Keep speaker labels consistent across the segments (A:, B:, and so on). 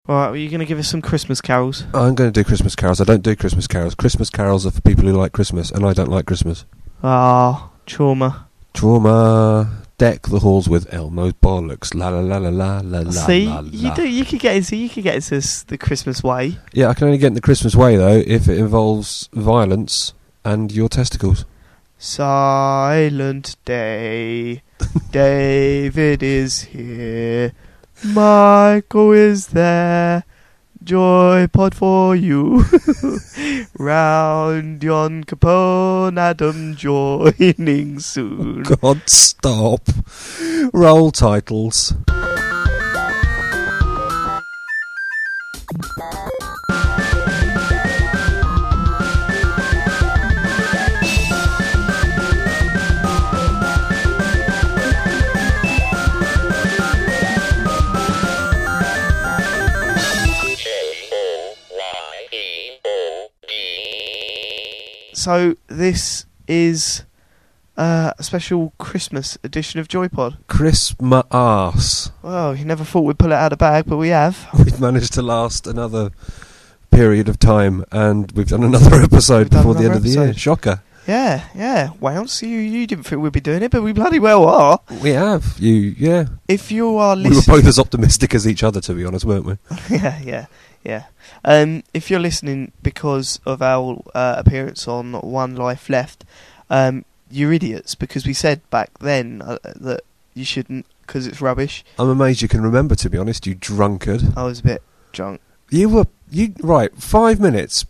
A: Alright, well, you're going to give us some Christmas carols?
B: I'm going to do Christmas carols. I don't do Christmas carols. Christmas carols are for people who like Christmas, and I don't like Christmas.
A: Trauma.
B: Deck the halls with Elmo's bollocks. La la la la la la la.
A: See,
B: la, la.
A: you could get into the Christmas way.
B: Yeah, I can only get in the Christmas way though if it involves violence and your testicles.
A: Silent day, David is here, Michael is there, joy pod for you, round yon Capone, Adam joining soon.
B: God, stop. Roll titles.
A: So this is a special Christmas edition of Joypod.
B: Christmas.
A: Well, you never thought we'd pull it out of the bag, but we have.
B: We've managed to last another period of time, and we've done another episode before the end of the year. Shocker.
A: Yeah. Well, so you didn't think we'd be doing it, but we bloody well are.
B: We have. Yeah.
A: If you are
B: We
A: listening...
B: were both as optimistic as each other, to be honest, weren't we?
A: Yeah. If you're listening because of our appearance on One Life Left, you're idiots, because we said back then that you shouldn't, because it's rubbish.
B: I'm amazed you can remember, to be honest, you drunkard.
A: I was a bit drunk.
B: Right, 5 minutes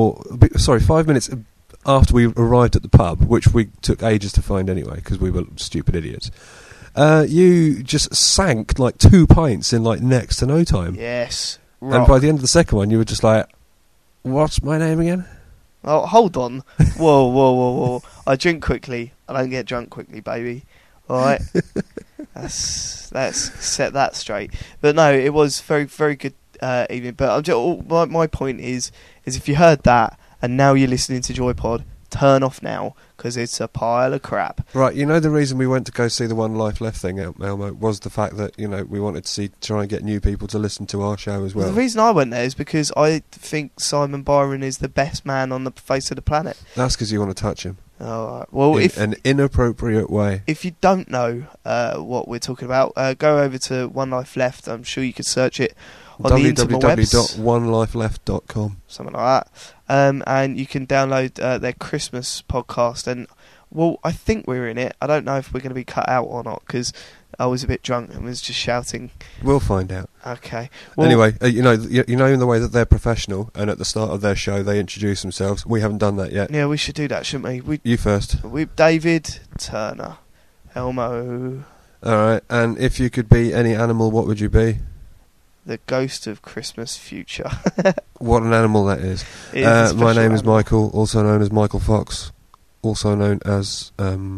B: after we arrived at the pub, which we took ages to find anyway, because we were stupid idiots, you just sank like 2 pints in like next to no time.
A: Yes.
B: Rock. And by the end of the second one, you were just like, what's my name again?
A: Oh, hold on. Whoa. I drink quickly. I don't get drunk quickly, baby. Alright? Let's set that straight. But no, it was very, very good evening. But my point is if you heard that, and now you're listening to Joypod, turn off now, because it's a pile of crap.
B: Right, you know the reason we went to go see the One Life Left thing, Elmo, was the fact that, we wanted to try and get new people to listen to our show as well.
A: The reason I went there is because I think Simon Byron is the best man on the face of the planet.
B: That's because you want to touch him.
A: Alright, well,
B: in an inappropriate way.
A: If you don't know what we're talking about, go over to One Life Left. I'm sure you could search it on the interwebs.
B: www.onelifeleft.com.
A: Something like that. And you can download their Christmas podcast. And, well, I think we're in it. I don't know if we're going to be cut out or not, because I was a bit drunk and was just shouting.
B: We'll find out.
A: Okay. Well,
B: anyway, in the way that they're professional, and at the start of their show they introduce themselves. We haven't done that yet.
A: Yeah, we should do that, shouldn't we?
B: You first.
A: David Turner. Elmo.
B: Alright, and if you could be any animal, what would you be?
A: The ghost of Christmas future.
B: What an animal that is. My name is Michael, also known as Michael Fox, also known as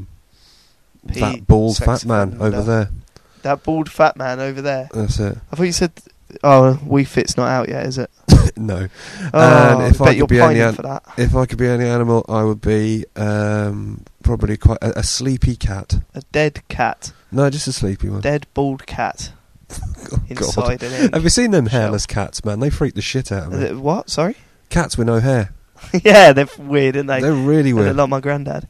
B: that bald fat man over there.
A: That bald fat man over there.
B: That's it.
A: I thought you said, We Fit's not out yet, is it?
B: No.
A: And if I could be
B: any animal, I would be probably quite a sleepy cat.
A: A dead cat.
B: No, just a sleepy one.
A: Dead bald cat.
B: Inside God. An egg. Have you seen them hairless cats, man? They freak the shit out of me.
A: What? Sorry?
B: Cats with no hair.
A: Yeah, they're weird, aren't they?
B: They're really weird.
A: They're like my granddad.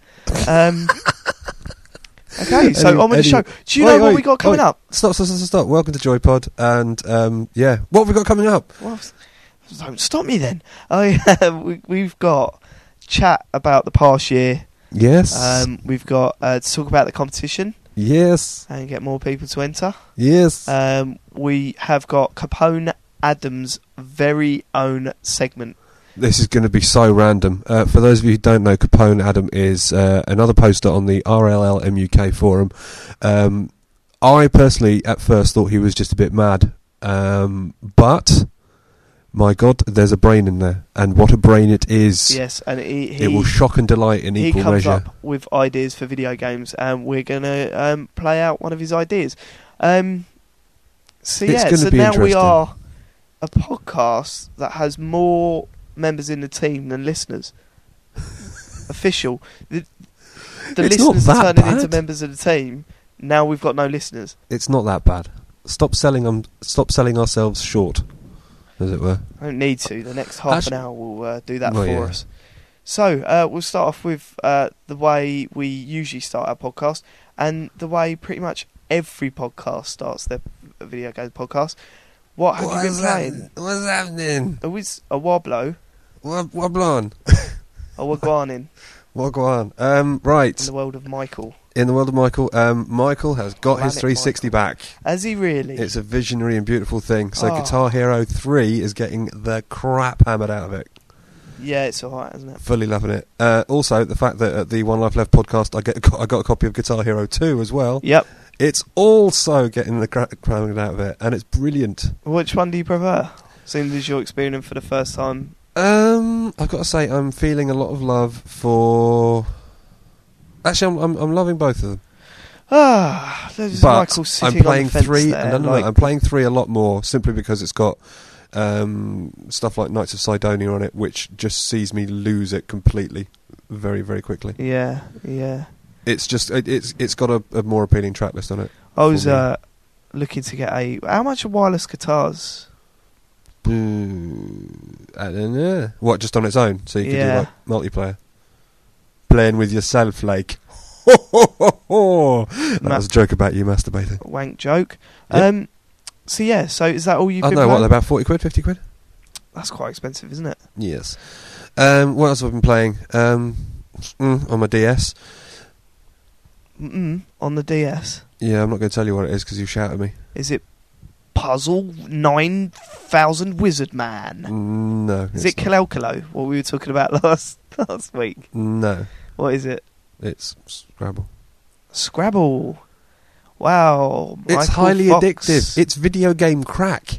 A: Okay, so on with the show. Do you know what we got coming up?
B: Stop. Welcome to Joypod, and what have we got coming up?
A: Well, don't stop me then. We've got chat about the past year.
B: Yes.
A: We've got to talk about the competition.
B: Yes.
A: And get more people to enter.
B: Yes.
A: We have got Capone Adam's very own segment.
B: This is going to be so random. For those of you who don't know, Capone Adam is another poster on the RLL MUK forum. I personally, at first, thought he was just a bit mad. But, my God, there's a brain in there. And what a brain it is.
A: Yes, and
B: it will shock and delight in equal measure.
A: He comes up with ideas for video games, and we're going to play out one of his ideas. So now we are a podcast that has more members in the team than listeners. Official. The listeners are turning into members of the team. Now we've got no listeners.
B: It's not that bad. Stop selling ourselves short. as it were.
A: I don't need to. The next half an hour will do that
B: Well,
A: for
B: yeah.
A: us. So, we'll start off with the way we usually start our podcast, and the way pretty much every podcast starts their video game podcast. What have you been playing?
B: What's happening?
A: It was a Woblo,
B: What on?
A: a Wagwanin
B: What go on? Right.
A: in the world of Michael.
B: In the world of Michael, Michael has got his
A: Planet
B: 360 back.
A: Has he really?
B: It's a visionary and beautiful thing. So
A: Oh.
B: Guitar Hero 3 is getting the crap hammered out of it.
A: Yeah, it's alright, isn't it?
B: Fully loving it. Also, the fact that at the One Life Left podcast, I got a copy of Guitar Hero 2 as well.
A: Yep.
B: It's also getting the crap hammered out of it, and it's brilliant.
A: Which one do you prefer? Seeing as you're experiencing for the first time.
B: I've got to say, I'm feeling a lot of love for. Actually, I'm loving both of them.
A: There's
B: But
A: Michael
B: I'm
A: sitting
B: playing
A: on the fence
B: 3.
A: there,
B: No,
A: like-
B: I'm playing 3 a lot more simply because it's got stuff like Knights of Sidonia on it, which just sees me lose it completely, very, very quickly.
A: Yeah.
B: It's just it's got a more appealing track list on it.
A: I was
B: For
A: looking to get how much are wireless guitars?
B: I don't know. What, just on its own? So you can
A: Yeah.
B: do like multiplayer, playing with yourself, like. That was a joke about you masturbating.
A: Wank joke.
B: Yep.
A: So is that all you've
B: I
A: been
B: know,
A: playing?
B: what, about 40 quid, 50 quid?
A: That's quite expensive, isn't it?
B: Yes. What else have I been playing? On my DS.
A: On the DS.
B: Yeah, I'm not going to tell you what it is because you shout at me.
A: Is it Puzzle 9000 Wizard Man?
B: No.
A: Is
B: it's
A: it Kalel, what we were talking about last week?
B: No,
A: What is it?
B: it's Scrabble.
A: Scrabble. Wow.
B: It's
A: Michael
B: highly
A: Fox.
B: addictive. It's video game crack.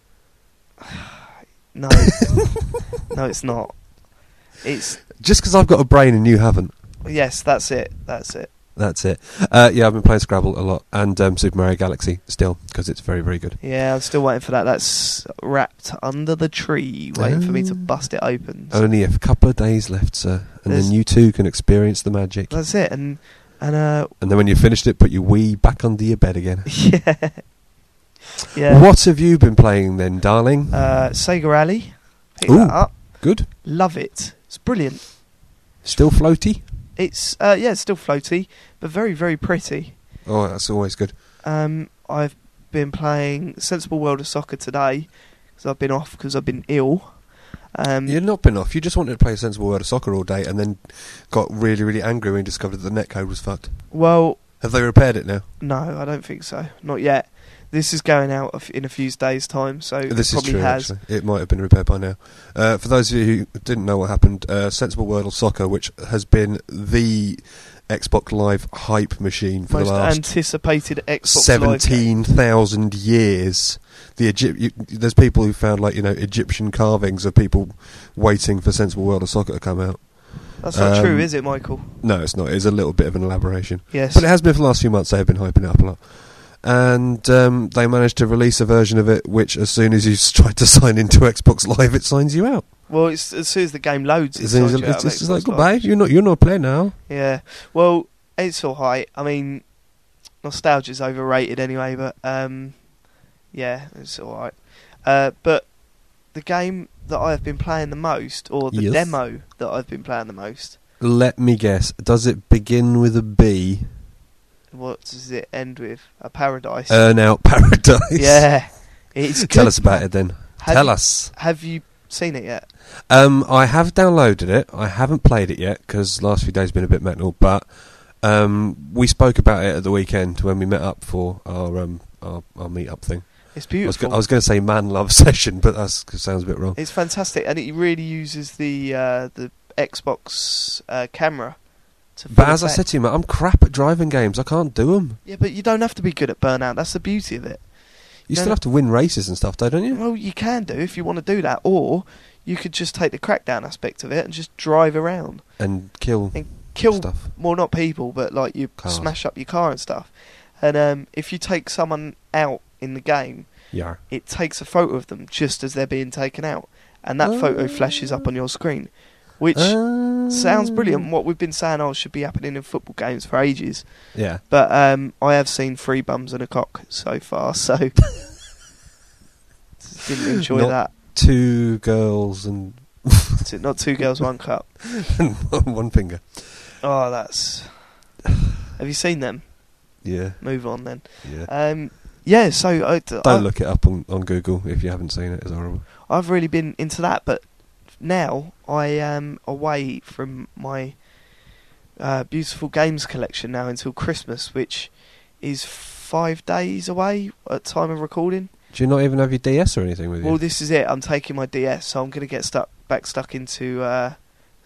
A: No. No, it's not. It's...
B: Just because I've got a brain and you haven't.
A: Yes, that's it.
B: That's it. Yeah, I've been playing Scrabble a lot, and Super Mario Galaxy still, because it's very, very good.
A: Yeah, I'm still waiting for that. That's wrapped under the tree, waiting for me to bust it open.
B: Only a couple of days left, sir, and
A: There's-
B: then you too can experience the magic.
A: That's it, and
B: And then when you've finished it, put your Wii back under your bed again.
A: yeah.
B: What have you been playing then, darling?
A: Sega Rally. Pick
B: Ooh.
A: that up.
B: Good.
A: Love it. It's brilliant.
B: Still floaty?
A: It's it's still floaty, but very, very pretty.
B: Oh, that's always good.
A: I've been playing Sensible World of Soccer today because I've been off because I've been ill.
B: You've not been off. You just wanted to play Sensible World of Soccer all day and then got really, really angry when you discovered that the netcode was fucked.
A: Well,
B: Have they repaired it now?
A: no, I don't think so. Not yet. This is going out in a few days' time, so
B: This
A: it
B: is
A: probably
B: true,
A: has.
B: actually. It might have been repaired by now. For those of you who didn't know what happened, Sensible World of Soccer, which has been the Xbox Live hype machine for
A: Most
B: the last
A: anticipated Xbox Live game.
B: 17,000 years. There's people who found Egyptian carvings of people waiting for Sensible World of Soccer to come out.
A: That's not true, is it, Michael?
B: No, it's not. It's a little bit of an elaboration.
A: Yes.
B: But it has been for the last few months. They've been hyping it up a lot. And they managed to release a version of it which, as soon as you try to sign into Xbox Live, it signs you out.
A: Well, it's, as soon as the game loads,
B: It's just like, goodbye, you're not playing now.
A: Yeah. Well, it's alright. I mean, nostalgia's overrated anyway, but yeah, it's alright. But the game that I've been playing the most, or the
B: Yes.
A: demo that I've been playing the most,
B: Let me guess. Does it begin with a B?
A: what does it end with? A Paradise.
B: Earnout Paradise.
A: Yeah. It's good.
B: Tell us about it then.
A: Have
B: us.
A: Have you seen it yet?
B: I have downloaded it. I haven't played it yet because last few days have been a bit mental. But we spoke about it at the weekend when we met up for our meet-up thing.
A: It's beautiful.
B: I was going to say man love session, but that sounds a bit wrong.
A: It's fantastic, and it really uses the Xbox camera. To
B: But
A: full
B: as I
A: effect.
B: said to you, mate, I'm crap at driving games. I can't do them.
A: Yeah, but you don't have to be good at Burnout. That's the beauty of it.
B: You
A: No,
B: still
A: no.
B: have to win races and stuff, though, don't you?
A: Well, you can do if you want to do that, or you could just take the crackdown aspect of it and just drive around
B: And kill
A: and kill.
B: stuff.
A: Well, not people, but like you
B: Cars.
A: smash up your car and stuff. And if you take someone out in the game,
B: Yeah.
A: it takes a photo of them just as they're being taken out, and that photo flashes up on your screen, which sounds brilliant. What we've been saying should be happening in football games for ages.
B: Yeah.
A: But I have seen 3 bums and a cock so far, so didn't enjoy
B: Not-
A: that.
B: 2 girls and
A: Is it not 2 girls, 1 cup?
B: one finger.
A: Oh, that's... Have you seen them?
B: Yeah.
A: Move on then.
B: Yeah.
A: Yeah, so...
B: Don't look it up on Google if you haven't seen it. It's horrible.
A: I've really been into that, but now I am away from my beautiful games collection now until Christmas, which is 5 days away at time of recording.
B: Do you not even have your DS or anything with you?
A: Well, this is it. I'm taking my DS, so I'm going to get stuck into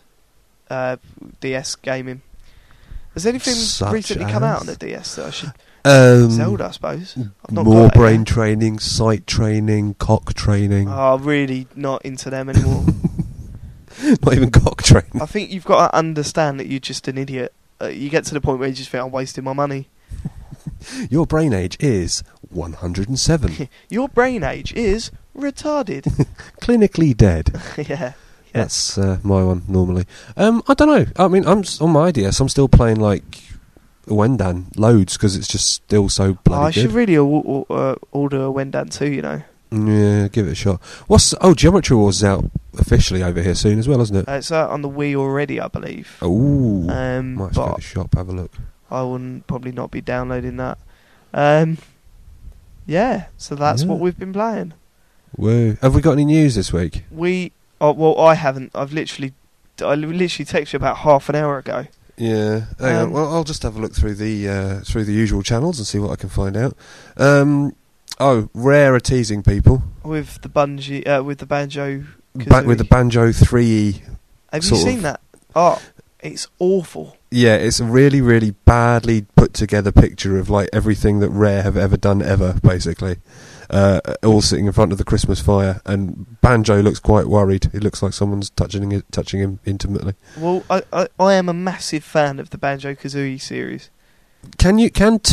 A: DS gaming. Has anything recently come out on the DS that I should... Zelda, I suppose. I've not
B: more
A: got it
B: brain
A: yet.
B: training, sight training, cock training.
A: Oh, really not into them anymore.
B: Not even cock training.
A: I think you've got to understand that you're just an idiot. You get to the point where you just think, I'm wasting my money.
B: Your brain age is 107.
A: Your brain age is retarded.
B: Clinically dead.
A: Yeah.
B: That's my one normally. I don't know. I mean, I'm on my DS. I'm still playing like Wendan loads because it's just still so bloody
A: I
B: good.
A: should really order a Wendan too, you know.
B: Yeah, give it a shot. Geometry Wars is out officially over here soon as well, isn't it?
A: It's out on the Wii already, I believe.
B: Ooh, might go to
A: But
B: the shop, have a look.
A: I will probably not be downloading that. Yeah, so that's what we've been playing.
B: Whoa. Have we got any news this week?
A: I haven't. I literally texted you about half an hour ago.
B: Yeah. Hang on. Well, I'll just have a look through the usual channels and see what I can find out. Rare are teasing people
A: With the with the Banjo.
B: with the Banjo 3E.
A: Have you seen that? Oh, it's awful.
B: Yeah, it's a really, really badly put together picture of like everything that Rare have ever done ever, basically. All sitting in front of the Christmas fire, and Banjo looks quite worried. It looks like someone's touching him intimately.
A: Well, I am a massive fan of the Banjo-Kazooie series.
B: Can 2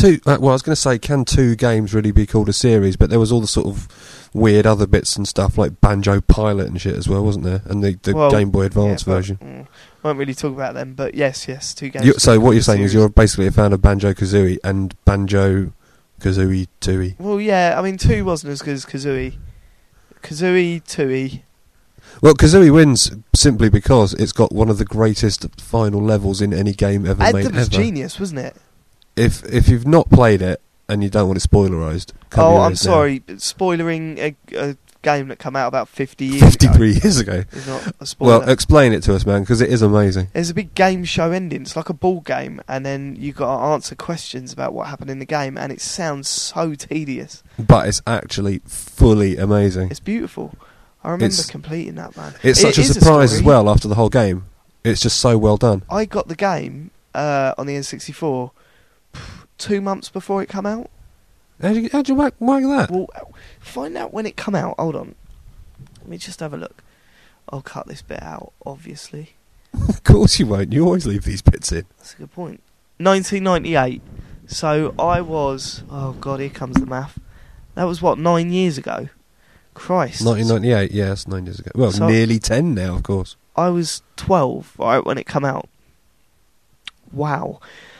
B: games really be called a series? But there was all the sort of weird other bits and stuff like Banjo Pilot and shit as well, wasn't there? And the Game Boy Advance version.
A: I won't really talk about them, but yes, 2 games.
B: So what you're saying is you're basically a fan of Banjo-Kazooie and Banjo-Kazooie 2E.
A: Well, yeah, I mean 2 wasn't as good as Kazooie. Kazooie 2E.
B: Well, Kazooie wins simply because it's got one of the greatest final levels in any game ever made.
A: That was
B: ever.
A: genius, wasn't it?
B: If you've not played it and you don't want it spoilerised,
A: I'm sorry, spoilering a game that came out about 53
B: years ago.
A: Is not a spoiler.
B: Well, explain it to us, man, because it is amazing.
A: There's a big game show ending. It's like a ball game, and then you got to answer questions about what happened in the game, and it sounds so tedious.
B: But it's actually fully amazing.
A: It's beautiful. I remember completing that, man.
B: It's such a surprise as well after the whole game. It's just so well done.
A: I got the game on the N64 2 months before it came out.
B: How'd you whack that?
A: Well, find out when it come out. Hold on. Let me just have a look. I'll cut this bit out, obviously.
B: Of course you won't. You always leave these bits in.
A: That's a good point. 1998. So I was... Oh, God, here comes the math. That was, 9 years ago? Christ.
B: 1998, yeah, that's 9 years ago. Well,
A: So
B: nearly 10 now, of course.
A: I was 12, right, when it come out. Wow.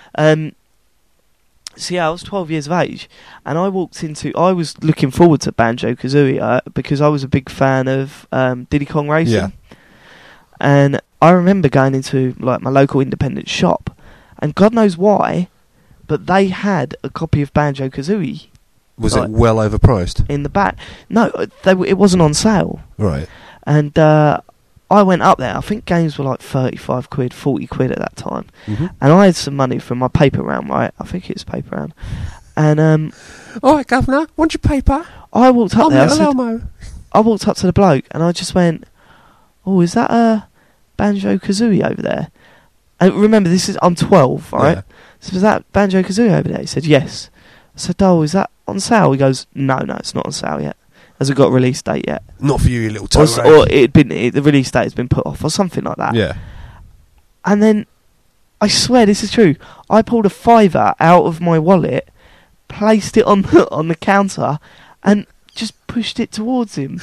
A: So yeah, I was 12 years of age, and I was looking forward to Banjo-Kazooie because I was a big fan of Diddy Kong Racing.
B: Yeah.
A: And I remember going into like my local independent shop, and God knows why, but they had a copy of Banjo-Kazooie.
B: Was it well overpriced?
A: In the back. No, it wasn't on sale.
B: Right.
A: And I went up there. I think games were like 35 quid, 40 quid at that time.
B: Mm-hmm.
A: And I had some money from my paper round, right? I think it's paper round. And
B: all right, Governor, want your paper?
A: I walked up there.
B: I
A: walked up to the bloke, and I just went, "Oh, is that a Banjo-Kazooie over there?" And remember, I'm 12, right? Yeah. So is that Banjo-Kazooie over there? He said, "Yes." I said, "Oh, is that on sale?" He goes, No, it's not on sale yet. Hasn't got a release date yet.
B: Not for you little toe.
A: Or the release date has been put off, or something like that.
B: Yeah.
A: And then, I swear this is true, I pulled a $5 out of my wallet, placed it on the counter, and just pushed it towards him.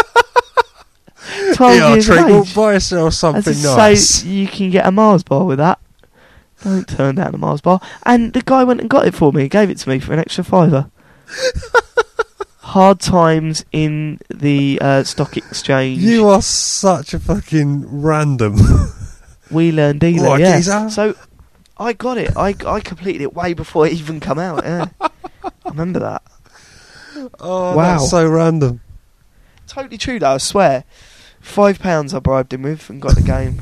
A: 12 years of age.
B: We'll buy yourself something nice.
A: Say, you can get a Mars bar with that. Don't turn down a Mars bar. And the guy went and got it for me. He gave it to me for an extra $5. Hard times in the stock exchange.
B: You are such a fucking random.
A: Wheeler and dealer,
B: What,
A: yeah.
B: geezer?
A: So I got it. I completed it way before it even come out. Yeah, I remember that.
B: Oh,
A: Wow.
B: that's so random.
A: Totally true, though. I swear. £5 I bribed him with and got the game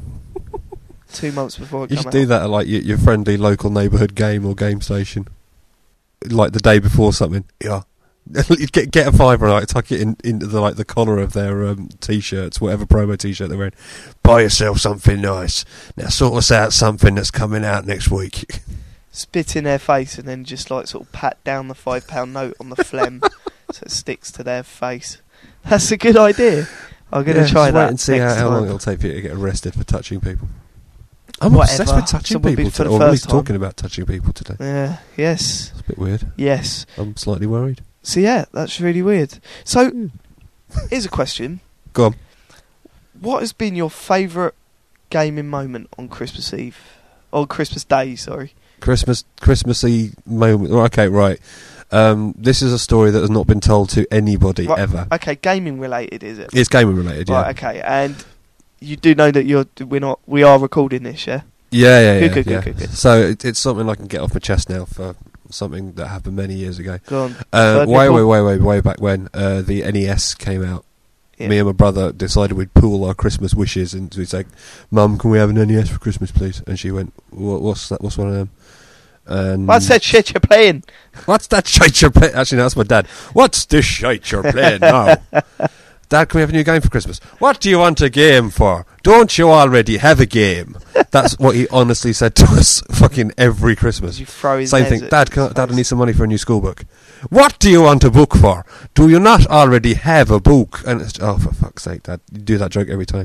A: 2 months before it
B: You
A: came
B: should
A: out.
B: do that at like your friendly local neighbourhood game or game station, like the day before something. Yeah, get a fiver, like tuck it into the collar of their t-shirts, whatever promo t-shirt they're wearing. Buy yourself something nice. Now sort us out something that's coming out next week.
A: Spit in their face and then just like sort of pat down the £5 note on the phlegm so it sticks to their face. That's a good idea. I'm going to try
B: just
A: that
B: wait and see
A: next
B: how long
A: time.
B: it'll take for you to get arrested for touching people. I'm
A: Whatever.
B: obsessed with touching
A: Someone
B: people
A: be for
B: today.
A: the
B: Or at
A: first
B: least
A: time.
B: talking about touching people today.
A: Yeah. Yes.
B: It's a bit weird.
A: Yes.
B: I'm slightly worried.
A: So yeah, that's really weird. So here's a question.
B: Go on.
A: What has been your favourite gaming moment on Christmas Eve? Or Christmas Day, sorry.
B: Christmassy moment. Okay, right. This is a story that has not been told to anybody
A: Right,
B: ever.
A: Okay, gaming related, is it?
B: It's gaming related, yeah.
A: Right, okay. And you do know that we are recording this, yeah?
B: Yeah.
A: Good.
B: So it's something I can get off my chest now for something that happened many years ago.
A: Go on.
B: Way back when the NES came out.
A: Yeah.
B: Me and my brother decided we'd pool our Christmas wishes, and we'd say, "Mum, can we have an NES for Christmas, please?" And she went, "What's that? What's one of them?" And
A: What's that shit you're playing?
B: What's that shite you're playing? Actually, no, that's my dad. What's this shite you're playing now? Dad, can we have a new game for Christmas? What do you want a game for? Don't you already have a game? That's what he honestly said to us fucking every Christmas.
A: You throw his
B: Same
A: nez
B: thing.
A: at
B: Dad,
A: his
B: I
A: face.
B: need some money for a new school book. What do you want a book for? Do you not already have a book? And it's, oh, for fuck's sake, Dad. You do that joke every time.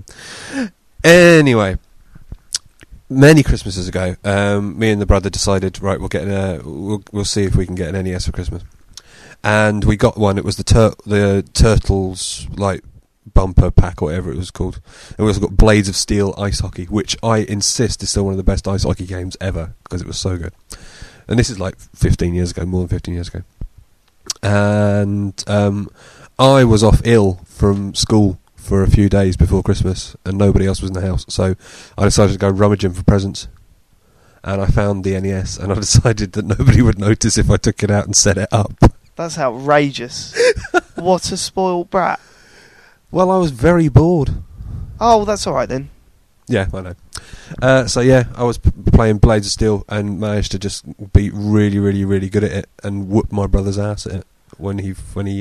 B: Anyway, many Christmases ago, me and the brother decided, right, we'll see if we can get an NES for Christmas. And we got one. It was the Turtles, like, bumper pack or whatever it was called. And we also got Blades of Steel Ice Hockey, which I insist is still one of the best ice hockey games ever, because it was so good. And this is like 15 years ago, more than 15 years ago. And I was off ill from school for a few days before Christmas, and nobody else was in the house, so I decided to go rummaging for presents. And I found the NES, and I decided that nobody would notice if I took it out and set it up.
A: That's outrageous. What a spoiled brat.
B: Well, I was very bored.
A: Oh, that's alright then.
B: Yeah, I know. So yeah, I was playing Blades of Steel and managed to just be really, really, really good at it and whoop my brother's ass at it when he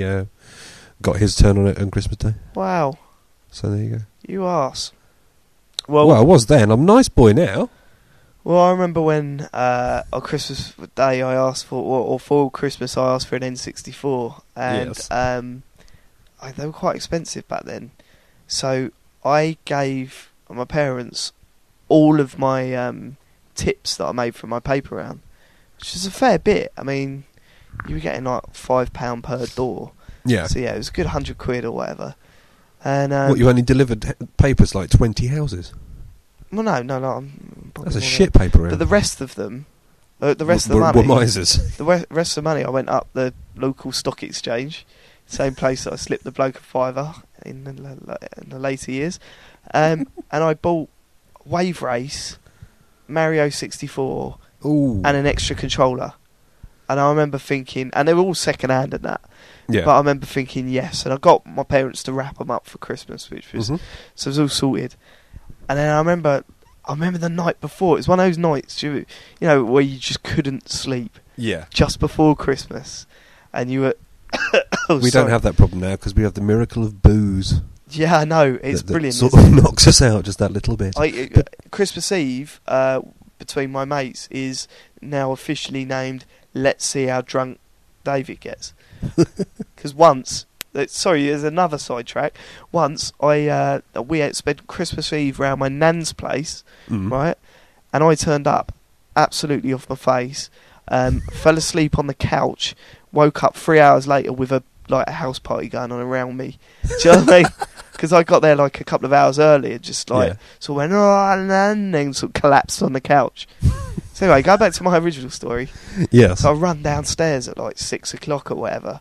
B: got his turn on it on Christmas Day.
A: Wow.
B: So there you go.
A: You arse.
B: Well, I was then. I'm a nice boy now.
A: Well, I remember when on Christmas Day I asked for, or for Christmas I asked for an N64, and
B: Yes.
A: they were quite expensive back then. So I gave my parents all of my tips that I made from my paper round, which is a fair bit. I mean, you were getting like £5 per door.
B: Yeah.
A: So yeah, it was a good £100 or whatever. And
B: What, you only delivered papers like 20 houses?
A: well, no. I'm probably
B: That's a
A: more
B: shit
A: than-
B: paper round.
A: But the rest of them, the rest of the
B: were
A: money,
B: misers.
A: the rest of the money, I went up the local stock exchange, same place that I slipped the bloke a fiver in the later years, and I bought Wave Race, Mario 64,
B: Ooh.
A: and an extra controller. And I remember thinking, and they were all second hand and that.
B: Yeah.
A: But I remember thinking yes, and I got my parents to wrap them up for Christmas, which was
B: Mhm.
A: so it was all sorted. And then I remember the night before. It was one of those nights, you know, where you just couldn't sleep
B: Yeah.
A: just before Christmas, and you were.
B: We don't have that problem now because we have the miracle of booze.
A: Yeah, I know it's
B: that
A: brilliant.
B: Sort
A: isn't
B: of
A: it?
B: knocks us out just that little bit.
A: Christmas Eve between my mates is now officially named "Let's See How Drunk David Gets." Because once, there's another sidetrack. Once we had spent Christmas Eve round my nan's place,
B: Mm.
A: right? And I turned up absolutely off my face, fell asleep on the couch, woke up 3 hours later with a house party going on around me. Do you know what I mean? Because I got there like a couple of hours earlier, just like
B: Yeah.
A: so went and then sort of collapsed on the couch. So anyway, go back to my original story.
B: Yes.
A: So I run downstairs at like 6 o'clock or whatever.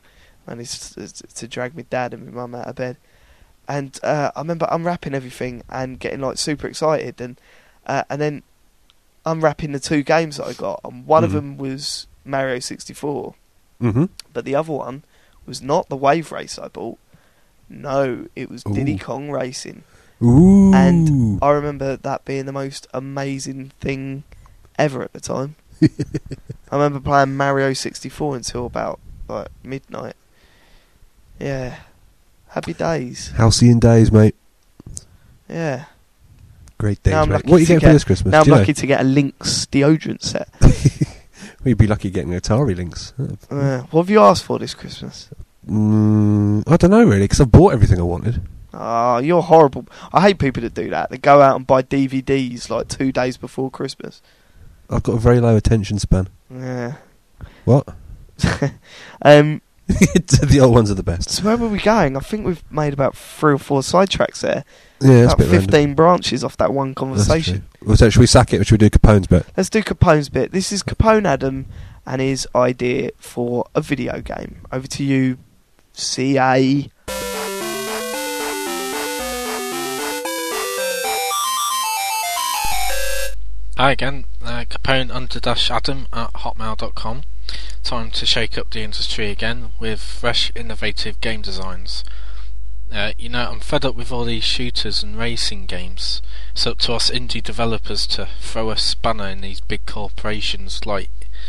A: managed to drag my dad and my mum out of bed. And I remember unwrapping everything and getting like super excited, and then unwrapping the 2 games that I got. And one of them was Mario 64, but the other one was not the Wave Race I bought. No, it was Diddy Kong Racing.
B: Ooh.
A: And I remember that being the most amazing thing ever at the time. I remember playing Mario 64 until about like midnight. Yeah. Happy days.
B: Halcyon days, mate.
A: Yeah.
B: Great days, mate. What are you getting for this Christmas?
A: Now I'm lucky to get a Lynx deodorant set.
B: Well, you'd be lucky getting an Atari Lynx.
A: What have you asked for this Christmas?
B: I don't know, really, because I've bought everything I wanted.
A: Oh, you're horrible. I hate people that do that. They go out and buy DVDs like 2 days before Christmas.
B: I've got a very low attention span.
A: Yeah.
B: What? The old ones are the best.
A: So where were we going? I think we've made about 3 or 4 sidetracks there.
B: Yeah, that's
A: about
B: a bit
A: 15
B: random.
A: branches off that one conversation.
B: Well, so should we sack it or should we do Capone's bit?
A: Let's do Capone's bit. This is Capone Adam and his idea for a video game. Over to you, CA.
C: Hi again, Capone_Adam at hotmail.com. Time to shake up the industry again with fresh, innovative game designs. I'm fed up with all these shooters and racing games. It's up to us indie developers to throw a spanner in these big corporations like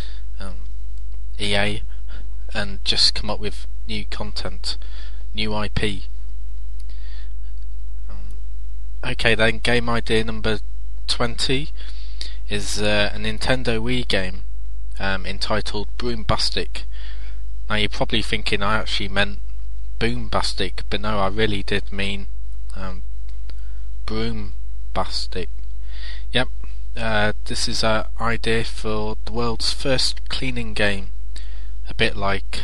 C: EA and just come up with new content, new IP. Okay then, game idea number 20 is a Nintendo Wii game entitled Broombastic. Now you're probably thinking I actually meant Boombastic, but no, I really did mean Broombastic. Yep, this is an idea for the world's first cleaning game, a bit like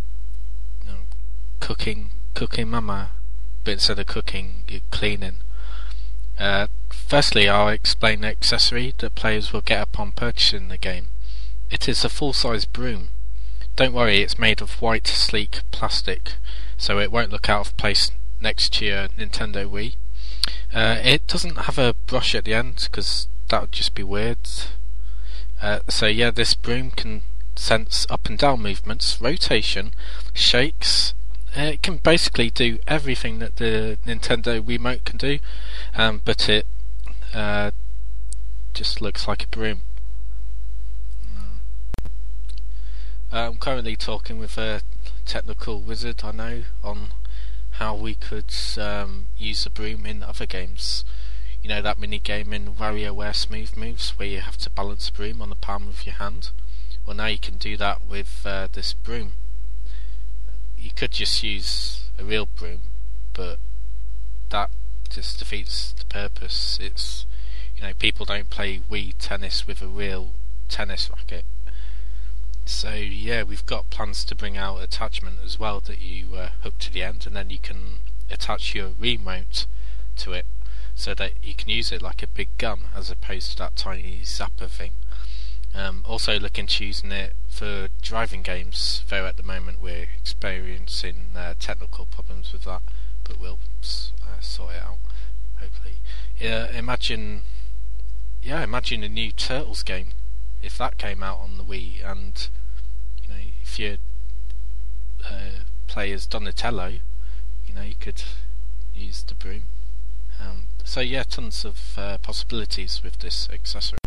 C: cooking mama, but instead of cooking, you're cleaning. Firstly, I'll explain the accessory that players will get upon purchasing the game. It is a full-size broom. Don't worry, it's made of white, sleek plastic, so it won't look out of place next to your Nintendo Wii. It doesn't have a brush at the end, because that would just be weird. So yeah, this broom can sense up and down movements, rotation, shakes. It can basically do everything that the Nintendo Wiimote can do, but it just looks like a broom. I'm currently talking with a technical wizard I know on how we could use the broom in other games. You know that mini game in WarioWare Smooth Moves where you have to balance a broom on the palm of your hand? Well, now you can do that with this broom. You could just use a real broom, but that just defeats the purpose. It's, people don't play Wii tennis with a real tennis racket. So yeah, we've got plans to bring out attachment as well that you hook to the end, and then you can attach your remote to it so that you can use it like a big gun as opposed to that tiny zapper thing. Also looking to using it for driving games, though at the moment we're experiencing technical problems with that, but we'll sort it out hopefully. Imagine a new Turtles game if that came out on the Wii, and if you play as Donatello, you could use the broom. So yeah, tons of possibilities with this accessory.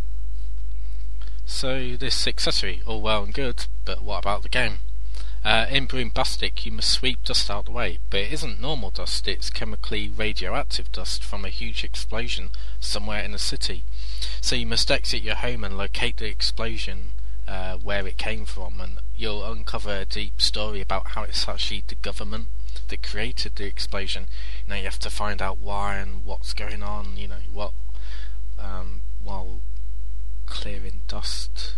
C: So this accessory, all well and good, but what about the game? In Broombastic you must sweep dust out the way, but it isn't normal dust, it's chemically radioactive dust from a huge explosion somewhere in the city. So you must exit your home and locate the explosion, where it came from, and you'll uncover a deep story about how it's actually the government that created the explosion. You have to find out why and what's going on, while clearing dust.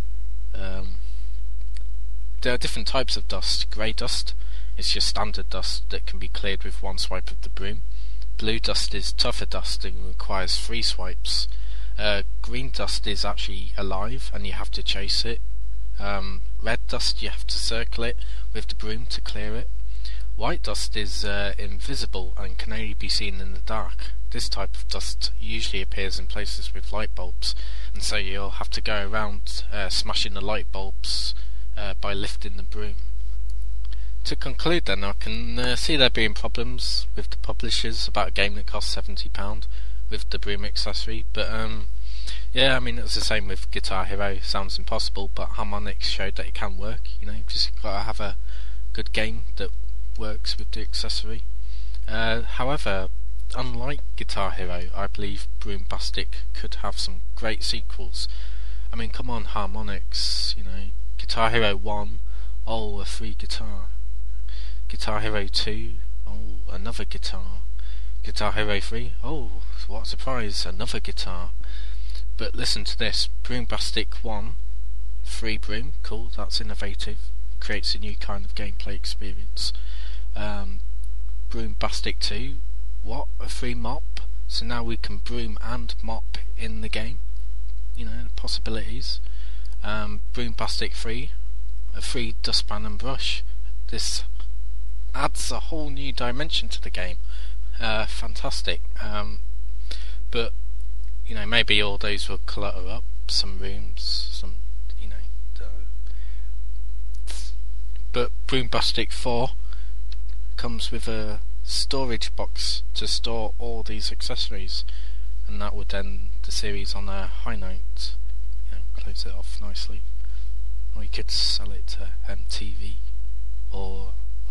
C: There are different types of dust. Grey dust is just standard dust that can be cleared with one swipe of the broom. Blue dust is tougher dust and requires 3 swipes. Green dust is actually alive and you have to chase it. Red dust you have to circle it with the broom to clear it. White dust is invisible and can only be seen in the dark. This type of dust usually appears in places with light bulbs, and so you'll have to go around smashing the light bulbs by lifting the broom. To conclude then, I can see there being problems with the publishers about a game that costs £70 with the broom accessory, but yeah, I mean, it was the same with Guitar Hero. Sounds impossible, but Harmonix showed that it can work. You know, just gotta have a good game that works with the accessory. However, unlike Guitar Hero, I believe Broombastic could have some great sequels. I mean, come on, Harmonix, you know, Guitar Hero 1, oh, a free guitar. Guitar Hero 2, oh, another guitar. Guitar Hero 3, oh, what a surprise, another guitar. But listen to this, Broombastic 1, free broom, cool, that's innovative, creates a new kind of gameplay experience. Broombastic 2, what, a free mop? So now we can broom and mop in the game. You know, the possibilities. Broombastic 3, a free dustpan and brush. This adds a whole new dimension to the game. Fantastic. But, you know, maybe all those will clutter up some rooms, some, you know. But Broombastic 4 comes with a storage box to store all these accessories, and that would end the series on a high note. You know, close it off nicely. Or you could sell it to MTV, or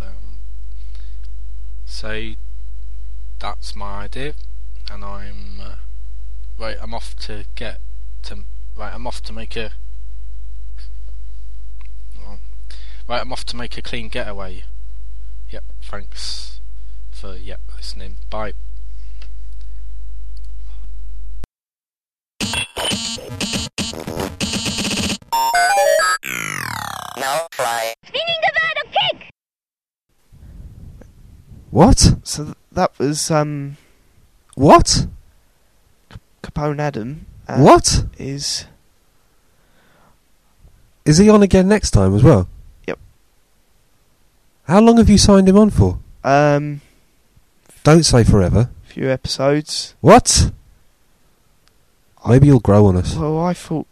C: so that's my idea, and I'm right. I'm off to make a I'm off to make a clean getaway. Yep, thanks for listening. Bye.
D: No fly. Spinning the bird of cake.
B: What?
A: So that was
B: What?
A: Capone Adam.
B: What?
A: Is
B: he on again next time as well?
A: Yep.
B: How long have you signed him on for? Don't say forever.
A: Few episodes.
B: What? Maybe you'll grow on us.
A: Well, I thought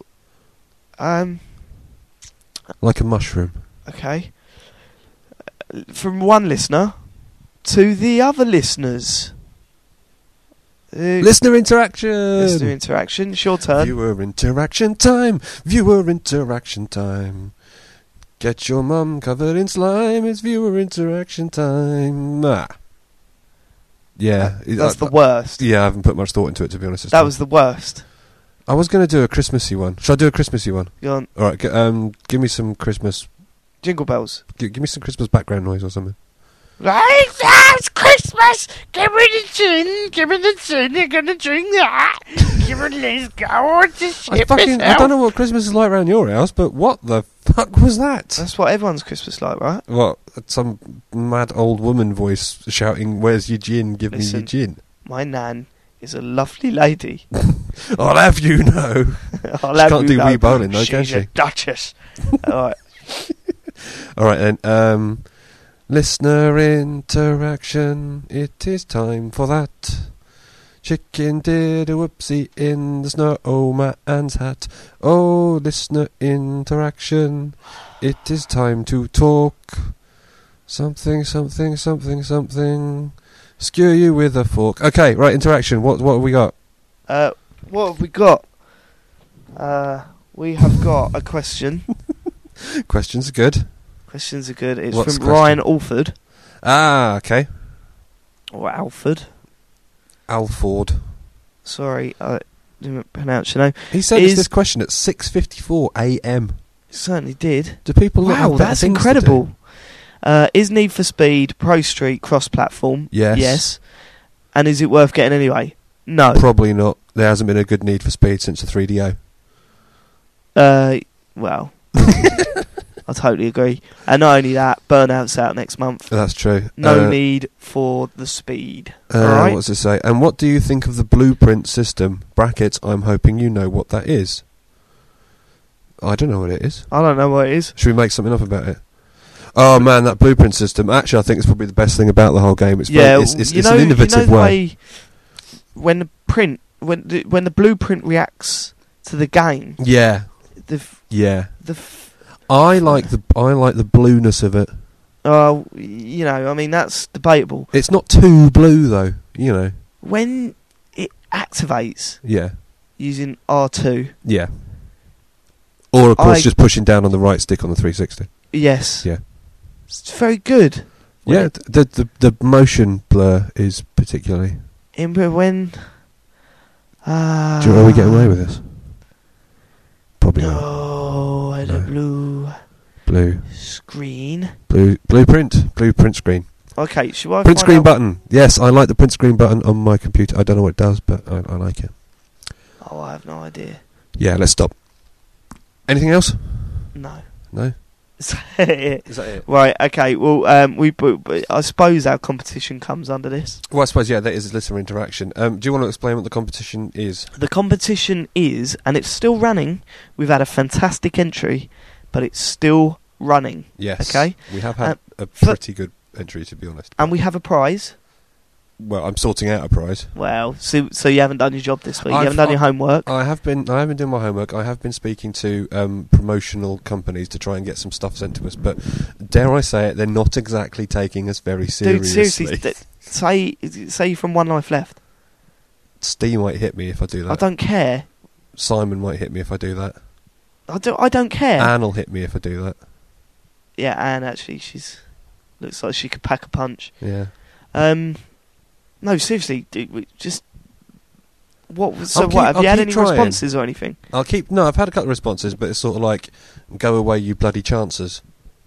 B: like a mushroom.
A: okay. From one listener to the other listeners.
B: Listener interaction.
A: Listener interaction. It's your turn.
B: Viewer interaction time. Viewer interaction time. Get your mum covered in slime. It's viewer interaction time. Yeah.
A: That's the worst.
B: Yeah, I haven't put much thought into it, to be honest.
A: That was the worst.
B: I was going to do a Christmassy one. Should I do a Christmassy one?
A: Go on.
B: Alright, give me some Christmas...
A: Jingle bells.
B: Give me some Christmas background noise or something.
D: Right, it's Christmas. Give me the tune. Give me the tune. You're gonna drink that. Give it. Let's go.
B: I don't know what Christmas is like around your house, but what the fuck was that?
A: That's what everyone's Christmas like, right?
B: What? Some mad old woman voice shouting, "Where's your gin? Give me your gin."
A: My nan is a lovely lady.
B: I'll have you know. She can't do wee bowling though, can she?
A: She's a duchess. Alright.
B: Alright then. Listener interaction, it is time for that. Chicken did a whoopsie in the snowman's hat. Oh, listener interaction, it is time to talk. Something, something, something, something. Skewer you with a fork. Okay, right, interaction. What have we got?
A: What have we got? We have got a question.
B: Questions are good.
A: Questions are good. It's
B: What's
A: from
B: the
A: Ryan Alford.
B: Ah, okay.
A: Or Alford.
B: Alford.
A: Sorry, I didn't pronounce your name.
B: He sent us this question at 6:54 a.m.
A: He certainly did.
B: Do people not have better
A: that's
B: things
A: incredible. Is Need for Speed Pro Street cross-platform?
B: Yes.
A: Yes. And is it worth getting anyway? No.
B: Probably not. There hasn't been a good Need for Speed since the 3DO.
A: Well, I totally agree. And not only that, Burnout's out next month.
B: That's true.
A: No need for the speed. Alright?
B: What's it say? And what do you think of the blueprint system? Brackets, I'm hoping you know what that is. I don't know what it is.
A: I don't know what it is.
B: Should we make something up about it? Oh man, that blueprint system. Actually, I think it's probably the best thing about the whole game. It's it's an innovative
A: the
B: way.
A: When the blueprint reacts to the game.
B: Yeah. I like the blueness of it.
A: Oh, I mean that's debatable.
B: It's not too blue though,
A: When it activates.
B: Yeah.
A: Using R2.
B: Yeah. Or of course just pushing down on the right stick on the 360.
A: Yes.
B: Yeah.
A: It's very good.
B: Yeah, the motion blur is particularly.
A: When.
B: Are we getting away with this? Probably not.
A: Oh, and a
B: blue
A: screen.
B: Blueprint screen.
A: Okay, should I
B: print screen button? Yes, I like the print screen button on my computer. I don't know what it does, but I like it.
A: Oh, I have no idea.
B: Yeah, let's stop. Anything else?
A: No.
B: Is that it?
A: Right. Okay. Well, I suppose our competition comes under this.
B: Well, I suppose that is listener interaction. Do you want to explain what the competition is?
A: The competition is, and it's still running. We've had a fantastic entry, but it's still running.
B: Yes.
A: Okay.
B: We have had a pretty good entry, to be honest.
A: And we have a prize.
B: Well, I'm sorting out a prize.
A: Well, so you haven't done your job this week. You haven't done your homework.
B: I have been doing my homework. I have been speaking to promotional companies to try and get some stuff sent to us. But dare I say it, they're not exactly taking us very seriously.
A: Dude, seriously, say from One Life Left.
B: Steve might hit me if I do that.
A: I don't care.
B: Simon might hit me if I do that.
A: I don't care.
B: Anne'll hit me if I do that.
A: Yeah, Anne actually, looks like she could pack a punch.
B: Yeah.
A: No, seriously, just what?
B: Have you
A: had any
B: trying.
A: Responses or anything?
B: No, I've had a couple of responses, but it's sort of like, go away, you bloody chances.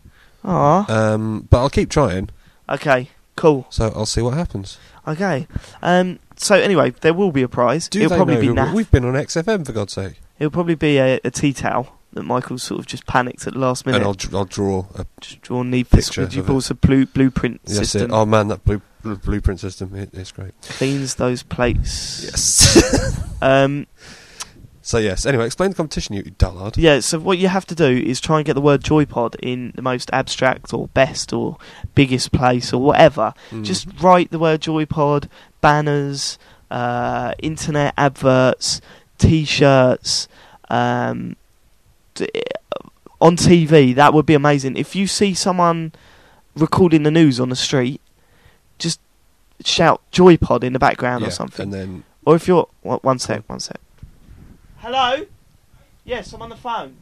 A: Ah.
B: But I'll keep trying.
A: Okay, cool.
B: So I'll see what happens.
A: Okay. So anyway, there will be a prize. It'll probably be naff.
B: We've been on XFM, for God's sake.
A: It'll probably be a tea towel that Michael sort of just panicked at the last minute.
B: And I'll draw a
A: Neat for
B: picture.
A: You've also blueprint
B: Yes,
A: system.
B: Oh man, that blueprint system, it's great.
A: Cleans those plates.
B: Yes. So yes. Anyway, explain the competition, you dullard.
A: Yeah. So what you have to do is try and get the word Joypod in the most abstract or best or biggest place or whatever. Just write the word Joypod, banners, internet adverts, T-shirts. On TV, that would be amazing. If you see someone recording the news on the street, just shout Joypod in the background or something.
B: And then,
A: or if you're one sec. Hello? Yes, I'm on the phone.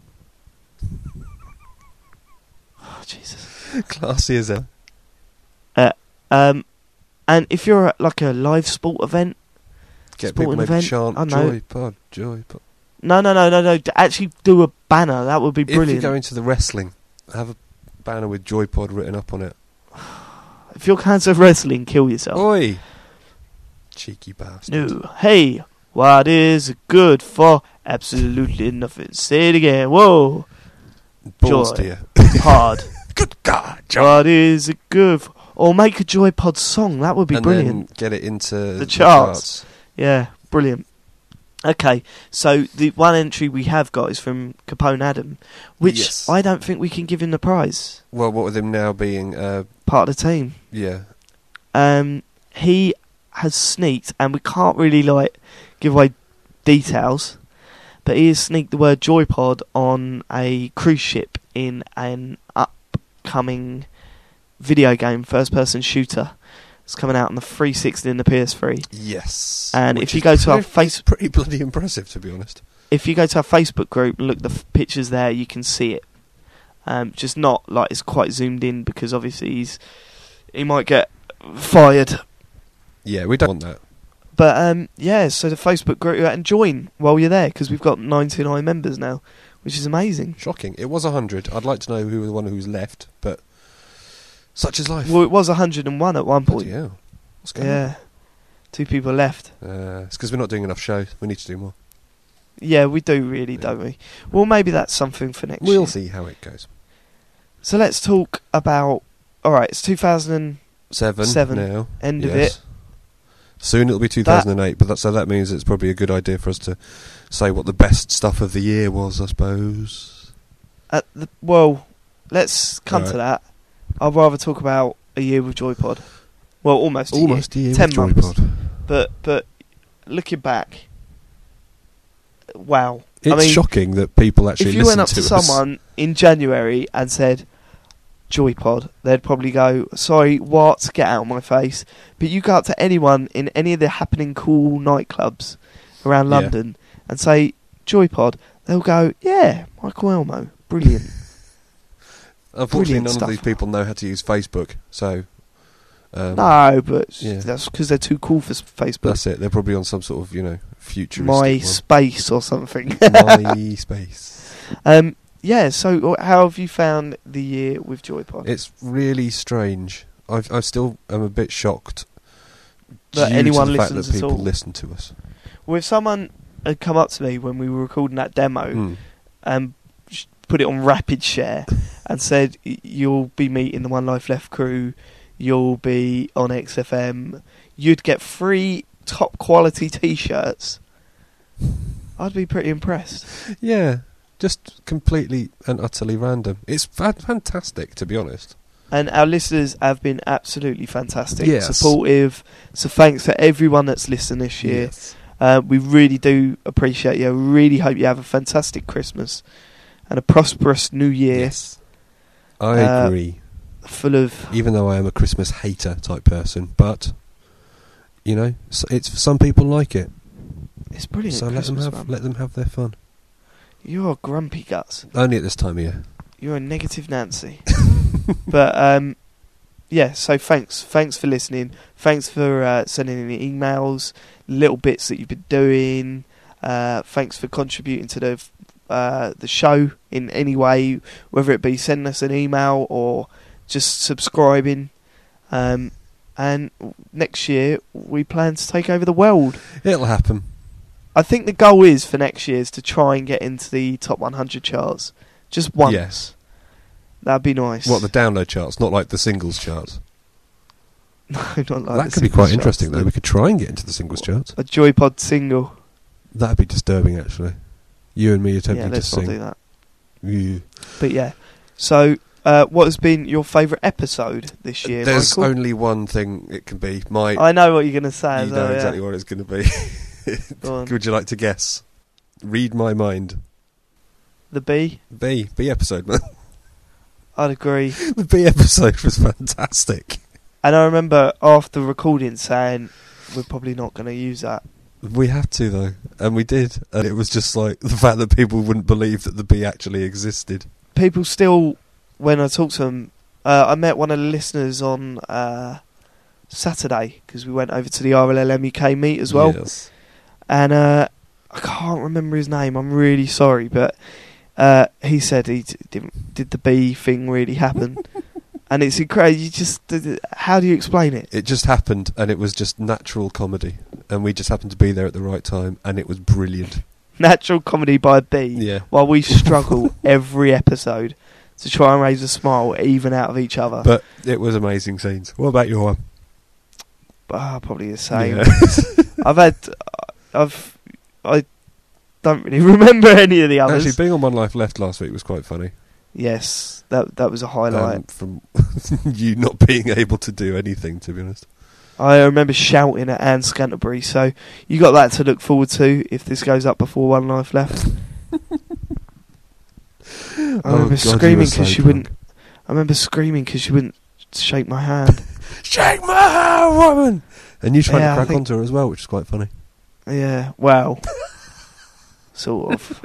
A: Oh, Jesus.
B: Classy as ever.
A: And if you're at like a live sport event,
B: get people maybe chant Joypod.
A: No. Actually do a banner. That would be brilliant.
B: If you go into the wrestling, have a banner with Joypod written up on it.
A: If you're cancer wrestling, kill yourself.
B: Oi! Cheeky bastard.
A: No. Hey, what is good for? Absolutely nothing. Say it again. Whoa.
B: Balls
A: Joy.
B: to you.
A: Hard.
B: Good God, John.
A: What is it good for? Or make a Joypod song. That would be brilliant.
B: And then get it into
A: the charts. Yeah, brilliant. Okay, so the one entry we have got is from Capone Adam, which I don't think we can give him the prize.
B: Well, what with him now being
A: part of the team.
B: Yeah.
A: He has sneaked, and we can't really give away details, but he has sneaked the word Joypod on a cruise ship in an upcoming video game, first-person shooter. It's coming out on the 360 and the PS3.
B: Yes.
A: And if you go to our Facebook...
B: pretty bloody impressive, to be honest.
A: If you go to our Facebook group and look at the pictures there, you can see it. Just not like it's quite zoomed in, because obviously he might get fired.
B: Yeah, we don't want that.
A: But so the Facebook group, and join while you're there, because we've got 99 members now, which is amazing.
B: Shocking. It was 100. I'd like to know who the one who's left, but such is life.
A: Well, it was 101 at one point.
B: Yeah. What's going on?
A: Yeah. 2 people left.
B: It's because we're not doing enough shows. We need to do more.
A: Yeah, we do really, don't we? Well, maybe that's something for next year.
B: We'll see how it goes.
A: So let's talk about... Alright, it's 2007
B: now.
A: End of it.
B: Soon it'll be 2008, but that means it's probably a good idea for us to say what the best stuff of the year was, I suppose.
A: Well, let's come to that. I'd rather talk about a year with Joypod. Well, almost a year.
B: 10
A: 10 months.
B: Joypod.
A: But looking back, wow.
B: It's shocking that people actually
A: if you
B: listen
A: went up
B: to
A: to
B: us.
A: someone in January and said Joypod, they'd probably go, sorry, what? Get out of my face. But you go up to anyone in any of the happening cool nightclubs around
B: Yeah.
A: London and say Joypod, they'll go, yeah, Michael Elmo, brilliant.
B: Unfortunately,
A: brilliant
B: none
A: stuff.
B: of these people know how to use Facebook, so...
A: No, but
B: yeah.
A: that's because they're too cool for Facebook.
B: That's it. They're probably on some sort of, futuristic
A: MySpace or something.
B: one. MySpace.
A: Yeah, so how have you found the year with Joypod?
B: It's really strange. I still am a bit shocked
A: That
B: due
A: anyone
B: to the fact
A: listens
B: that
A: at
B: people
A: all.
B: listen to us.
A: Well, if someone had come up to me when we were recording that demo and put it on Rapid Share and said, you'll be meeting the One Life Left crew, you'll be on XFM, you'd get 3 top quality t-shirts, I'd be pretty impressed.
B: Yeah, just completely and utterly random. It's fantastic, to be honest.
A: And our listeners have been absolutely fantastic,
B: Yes.
A: supportive, so thanks for everyone that's listened this year.
B: Yes.
A: We really do appreciate you. We really hope you have a fantastic Christmas and a prosperous New Year.
B: Yes. I agree.
A: Full of...
B: Even though I am a Christmas hater type person, but it's some people like it.
A: It's brilliant.
B: So
A: Christmas,
B: let them have their fun.
A: You're grumpy guts.
B: Only at this time of year.
A: You're a negative Nancy. But yeah. So thanks for listening. Thanks for sending in the emails, little bits that you've been doing. Thanks for contributing to the show in any way, whether it be sending us an email or just subscribing. And next year we plan to take over the world.
B: It'll happen.
A: I think the goal is for next year is to try and get into the top 100 charts. Just once.
B: Yes.
A: That'd be nice.
B: What, the download charts, not like the singles charts?
A: No, not like
B: That
A: the
B: could be
A: singles
B: quite
A: charts.
B: interesting, though. We could try and get into the singles charts.
A: A Joypod single.
B: That'd be disturbing, actually. You and me
A: Yeah,
B: attempting to
A: let's not do
B: sing.
A: that.
B: Yeah.
A: But yeah. So, what has been your favourite episode this year,
B: There's
A: Michael?
B: only one thing it can be.
A: I know what you're going to say.
B: You know exactly what it's going to be.
A: Go on.
B: Would you like to guess? Read my mind.
A: The B?
B: B episode, man.
A: I'd agree.
B: The B episode was fantastic.
A: And I remember after recording saying, we're probably not going to use that.
B: We had to, though. And we did. And it was just like the fact that people wouldn't believe that the B actually existed.
A: People still, when I talk to them, I met one of the listeners on Saturday because we went over to the RLL MUK meet as well.
B: Yes.
A: And I can't remember his name. I'm really sorry, but he said did the B thing really happen? And it's incredible. How do you explain it?
B: It just happened, and it was just natural comedy. And we just happened to be there at the right time, and it was brilliant.
A: Natural comedy by B.
B: Yeah.
A: While we struggle every episode to try and raise a smile even out of each other.
B: But it was amazing scenes. What about your one?
A: Probably the same.
B: Yeah.
A: I don't really remember any of the others.
B: Actually, being on One Life Left last week was quite funny.
A: Yes, that was a highlight.
B: From you not being able to do anything, to be honest.
A: I remember shouting at Anne Scanterbury, so you got that to look forward to if this goes up before One Life Left. I remember screaming because she wouldn't. I remember screaming because she wouldn't shake my hand.
B: Shake my hand, woman! And you tried
A: Yeah,
B: to
A: I
B: crack onto her as well, which is quite funny.
A: Yeah, well, sort of.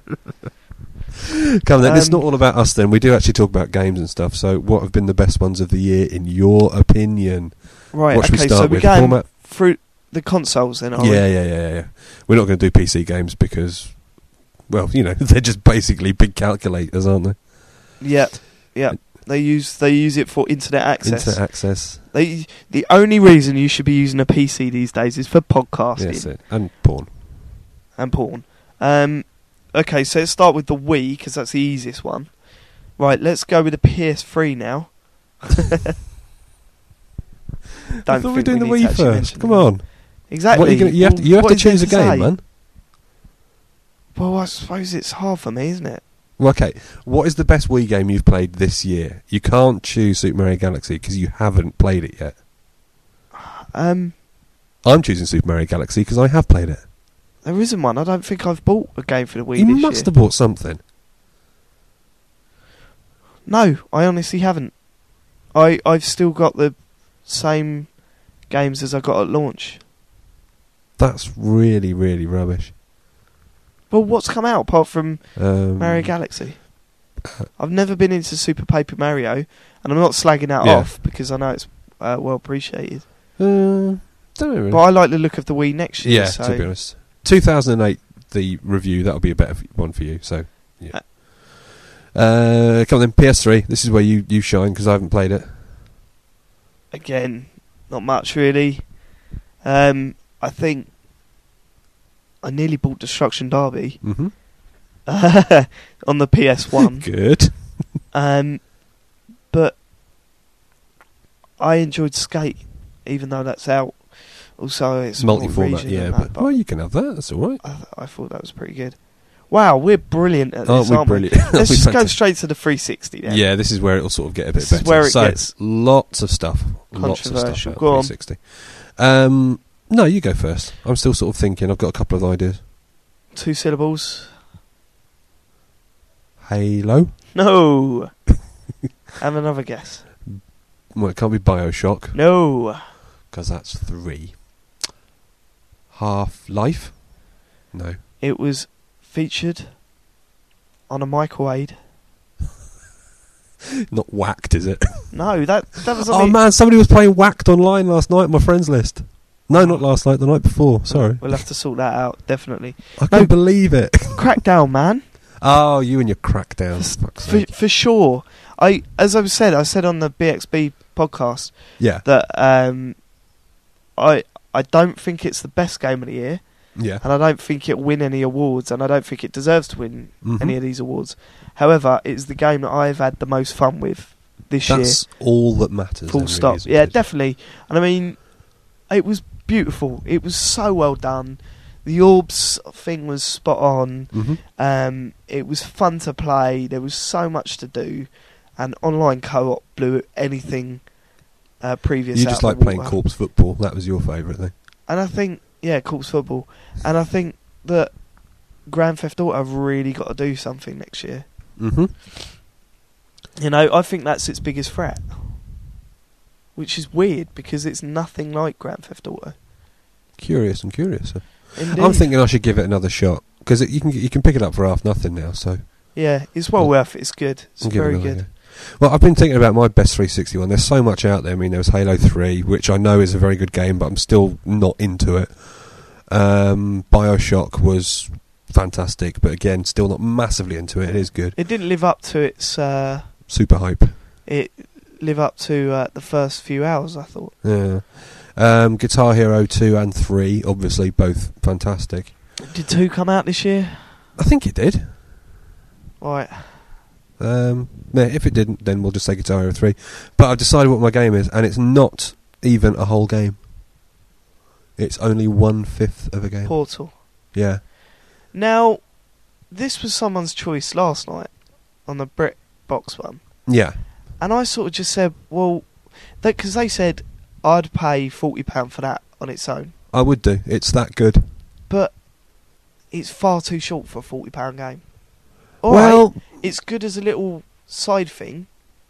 B: Come then, it's not all about us then. We do actually talk about games and stuff. So, what have been the best ones of the year in your opinion?
A: Right.
B: What should
A: Okay.
B: we start
A: So we're
B: with?
A: going
B: Format?
A: through the consoles then. Are we?
B: Yeah. We're not going to do PC games because, well, they're just basically big calculators, aren't they?
A: Yeah. They use it for internet access.
B: Internet access.
A: The only reason you should be using a PC these days is for podcasting.
B: Yes, and porn.
A: And porn. Okay, so let's start with the Wii, because that's the easiest one. Right, let's go with the PS3 now.
B: I thought we were doing the
A: need to
B: Wii
A: actually
B: first.
A: mention
B: Come
A: them.
B: on.
A: Exactly.
B: You have
A: What
B: to
A: is there
B: choose a game,
A: say?
B: man.
A: Well, I suppose it's hard for me, isn't it?
B: Well, okay, what is the best Wii game you've played this year? You can't choose Super Mario Galaxy because you haven't played it yet. I'm choosing Super Mario Galaxy because I have played it.
A: There isn't one. I don't think I've bought a game for the Wii
B: You
A: this
B: must
A: year.
B: have bought something.
A: No, I honestly haven't. I've still got the same games as I got at launch.
B: That's really, really rubbish.
A: Well, what's come out apart from Mario
B: Uh,
A: Galaxy? I've never been into Super Paper Mario, and I'm not slagging that
B: Yeah.
A: off because I know it's well appreciated.
B: don't know really.
A: But I like the look of the Wii next year.
B: Yeah,
A: so
B: to be honest. 2008, the review, that'll be a better one for you, so, yeah. Come on then, PS3, this is where you shine, because I haven't played it.
A: again, not much really. I think I nearly bought Destruction Derby
B: Mm-hmm.
A: on the PS1.
B: Good.
A: But I enjoyed Skate, even though that's out. Also, it's more
B: Multi-format,
A: region
B: yeah,
A: and
B: but
A: that,
B: well, you can have that, that's alright.
A: I thought that was pretty good. Wow, we're brilliant at this,
B: Aren't we brilliant?
A: Let's
B: Aren't we
A: just go
B: fantastic?
A: straight to the 360 then.
B: Yeah, this is where it'll sort of get a bit
A: This is
B: better.
A: where it
B: so,
A: gets
B: lots of stuff. Lots of stuff
A: controversial.
B: out
A: Go on.
B: 360. No, you go first. I'm still sort of thinking. I've got a couple of ideas.
A: 2 syllables.
B: Halo?
A: No. Have another guess.
B: Well, it can't be Bioshock,
A: No.
B: because that's 3. Half-Life? No.
A: It was featured on a microwave.
B: Not Whacked, is it?
A: No, that was on
B: Oh
A: the...
B: man, somebody was playing Whacked online last night on my friends list. No, not last night, the night before. Sorry.
A: We'll have to sort that out, definitely.
B: I can't believe it.
A: Crackdown, man.
B: Oh, you and your Crackdown. Fuck's sake.
A: For sure. I said on the BXB podcast
B: Yeah.
A: that I don't think it's the best game of the year,
B: Yeah.
A: and I don't think it'll win any awards, and I don't think it deserves to win
B: Mhm.
A: any of these awards. However, it's the game that I've had the most fun with this
B: That's all that matters.
A: year. Full
B: then, really,
A: stop.
B: isn't
A: Yeah,
B: it?
A: definitely. And I mean, it was beautiful. It was so well done. The orbs thing was spot on.
B: Mhm.
A: It was fun to play. There was so much to do, and online co-op blew anything previous.
B: You
A: out
B: just
A: the
B: like playing
A: water.
B: corpse football. That was your favourite thing.
A: And I think, yeah, corpse football. And I think that Grand Theft Auto have really got to do something next year.
B: Mm-hmm.
A: You know, I think that's its biggest threat, which is weird because it's nothing like Grand Theft Auto.
B: Curious.
A: Indeed.
B: I'm thinking I should give it another shot because you can pick it up for half nothing now. So
A: Yeah, it's well worth it. It's good. It's
B: I'll give it
A: very
B: another
A: good.
B: go. Well, I've been thinking about my best 360 one. There's so much out there. I mean, there was Halo 3, which I know is a very good game, but I'm still not into it. Bioshock was fantastic, but again, still not massively into it. It is good.
A: It didn't live up to its.
B: Super hype.
A: It live up to the first few hours, I thought.
B: Yeah. Guitar Hero 2 and 3, obviously, both fantastic.
A: Did 2 come out this year?
B: I think it did.
A: Right.
B: Yeah, if it didn't, then we'll just say Guitar Hero 3. But I've decided what my game is, and it's not even a whole game. It's only 1/5 of a game.
A: Portal.
B: Yeah.
A: Now, this was someone's choice last night on the BritBox one.
B: Yeah.
A: And I sort of just said, well, because they said I'd pay £40 for that on its own.
B: I would do. It's that good.
A: But it's far too short for a £40 game.
B: Well,
A: it's good as a little side thing,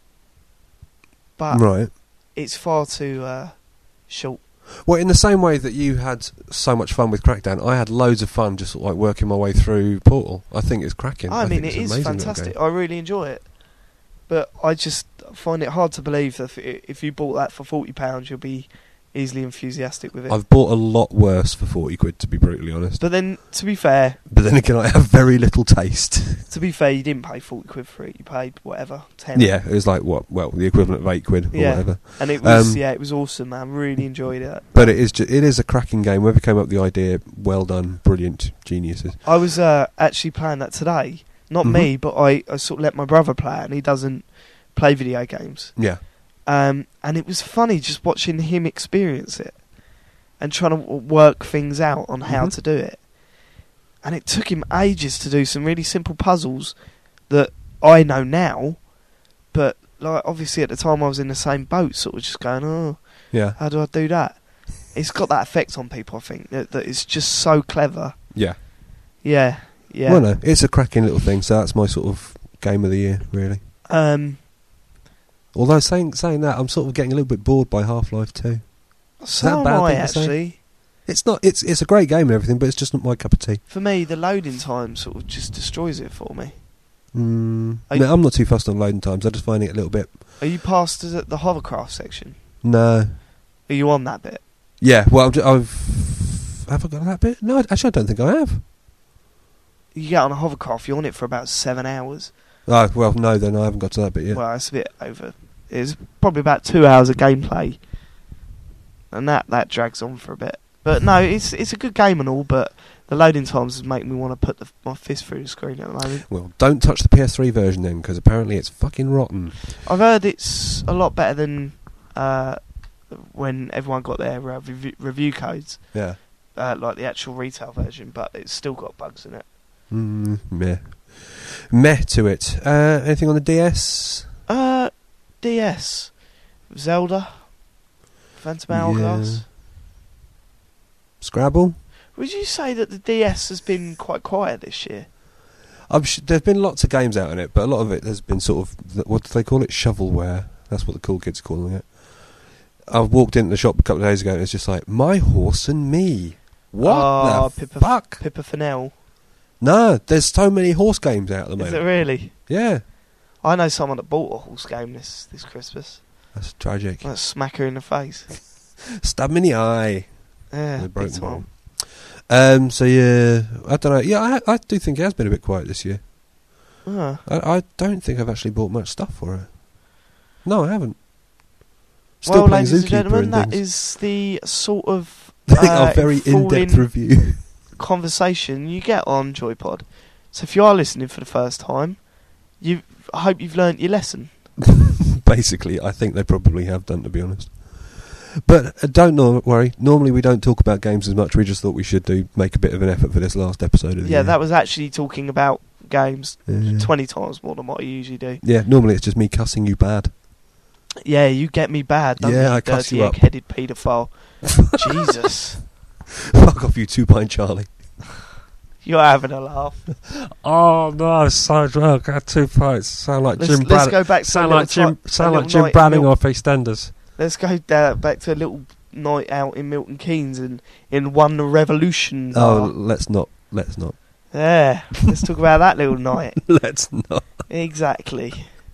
A: but
B: right.
A: it's far too short.
B: Well, in the same way that you had so much fun with Crackdown, I had loads of fun just like working my way through Portal. I think it's cracking.
A: I mean,
B: think
A: it
B: it's
A: is
B: an amazing little
A: fantastic.
B: game.
A: I really enjoy it. But I just find it hard to believe that if you bought that for £40, you'll be easily enthusiastic with it.
B: I've bought a lot worse for 40 quid, to be brutally honest.
A: But then, to be fair,
B: But then again, I have very little taste.
A: you didn't pay 40 quid for it. You paid whatever, 10.
B: Yeah, it was like, what? Well, the equivalent of 8 quid or
A: Yeah.
B: whatever.
A: And it was,
B: Um,
A: it was awesome, man. Really enjoyed it.
B: But it is a cracking game. Whoever came up with the idea, well done, brilliant, geniuses.
A: I was actually playing that today. Not
B: Mhm.
A: me, but I sort of let my brother play it, and he doesn't play video games.
B: Yeah.
A: And it was funny just watching him experience it and trying to work things out on how
B: Mhm.
A: to do it. And it took him ages to do some really simple puzzles that I know now, but like obviously at the time I was in the same boat, sort of just going, oh,
B: Yeah.
A: how do I do that? It's got that effect on people, I think, that it's just so clever.
B: Yeah.
A: Yeah, yeah.
B: Well, no, it's a cracking little thing, so that's my sort of game of the year, really. Although saying that, I'm sort of getting a little bit bored by Half-Life 2.
A: So
B: that a
A: am
B: bad
A: I,
B: thing to say?
A: actually.
B: It's not. It's a great game and everything, but it's just not my cup of tea.
A: For me, the loading time sort of just destroys it for me.
B: No, I'm not too fussed on loading times. I just find it a little bit.
A: Are you past the hovercraft section?
B: No.
A: Are you on that bit?
B: Yeah. Well, have I got that bit? No, actually, I don't think I have.
A: You get on a hovercraft, you're on it for about 7 hours.
B: Oh, well, no, then I haven't got to that bit yet.
A: Well, it's a bit over. It's probably about 2 hours of gameplay, and that drags on for a bit. But no, it's a good game and all, but the loading times make me want to put my fist through the screen at the moment.
B: Well, don't touch the PS3 version then, because apparently it's fucking rotten.
A: I've heard it's a lot better than when everyone got their review codes,
B: Yeah.
A: like the actual retail version, but it's still got bugs in it.
B: Meh. Meh to it. Anything on the DS?
A: DS. Zelda. Phantom Hourglass.
B: Scrabble?
A: Would you say that the DS has been quite quiet this year?
B: There's been lots of games out on it, but a lot of it has been sort of, what do they call it? Shovelware. That's what the cool kids are calling it. I walked into the shop a couple of days ago and it's just like, My Horse and Me. What the fuck?
A: Pippa Fennell.
B: No, there's so many horse games out at the moment.
A: Is it really?
B: Yeah.
A: I know someone that bought a horse game this Christmas.
B: That's tragic.
A: Let's smack her in the face.
B: Stab me in the eye.
A: Yeah,
B: With
A: big
B: broken
A: time.
B: bone. So yeah, I don't know. Yeah, I do think it has been a bit quiet this year. I don't think I've actually bought much stuff for it. No, I haven't. Still
A: Well,
B: playing
A: ladies and
B: Zookeeper
A: gentlemen,
B: and
A: that
B: things.
A: is the sort of
B: Our very in-depth review.
A: conversation you get on JoyPod. So if you are listening for the first time, I hope you've learnt your lesson.
B: Basically, I think they probably have done, to be honest. But don't worry. Normally we don't talk about games as much. We just thought we should make a bit of an effort for this last episode of the year.
A: Yeah, that was actually talking about games
B: Yeah.
A: 20 times more than what I usually do.
B: Yeah, normally it's just me cussing you bad.
A: Yeah, you get me bad, don't
B: Yeah,
A: you,
B: I cuss
A: dirty
B: you up.
A: egg-headed paedophile. Jesus.
B: Fuck off, you 2-pint Charlie.
A: You're having a laugh.
B: Oh no, I'm so drunk. I had 2 pints. Sound like
A: Let's go back to
B: Sound
A: a
B: like Jim Branning off EastEnders.
A: Let's go back to a little night out in Milton Keynes and in One Revolution.
B: Oh, let's not.
A: Yeah, let's talk about that little night.
B: Let's not.
A: Exactly.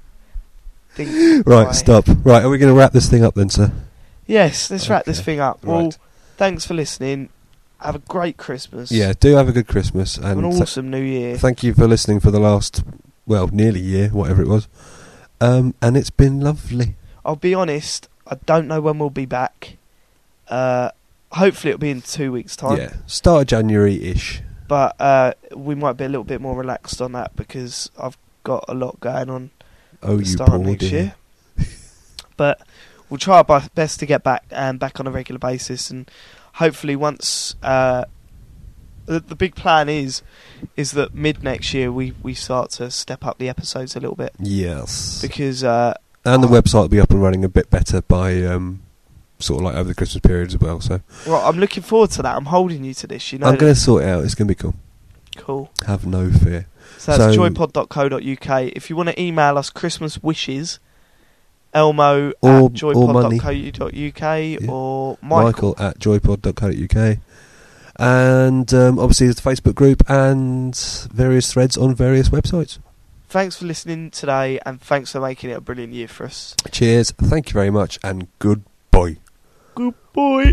B: Right, stop. Right, are we going to wrap this thing up then, sir?
A: Yes, let's wrap this
B: Okay,
A: thing up. Well,
B: right.
A: thanks for listening. Have a great Christmas.
B: Yeah, do have a good Christmas.
A: An
B: And
A: awesome New Year.
B: thank you for listening for the last, nearly year, whatever it was. And it's been lovely.
A: I'll be honest, I don't know when we'll be back. Hopefully it'll be in 2 weeks' time.
B: Yeah, start of January-ish.
A: But we might be a little bit more relaxed on that because I've got a lot going on
B: Oh,
A: at the
B: you
A: start of
B: poor
A: next
B: dear.
A: year. But we'll try our best to get back on a regular basis, and hopefully once the big plan is that mid next year we start to step up the episodes a little bit,
B: Yes.
A: because
B: And the website will be up and running a bit better by sort of like over the Christmas period as well. So
A: I'm looking forward to that. I'm holding you to this, you know.
B: I'm going to sort it out. It's going to be cool.
A: Cool.
B: Have no fear.
A: So that's
B: So-
A: joypod.co.uk. If you want to email us Christmas wishes, Elmo
B: Or
A: at
B: money.
A: joypod.co.uk or Michael.
B: At joypod.co.uk. And obviously there's the Facebook group and various threads on various websites.
A: Thanks for listening today, and thanks for making it a brilliant year for us.
B: Cheers. Thank you very much, and goodbye.
A: Goodbye.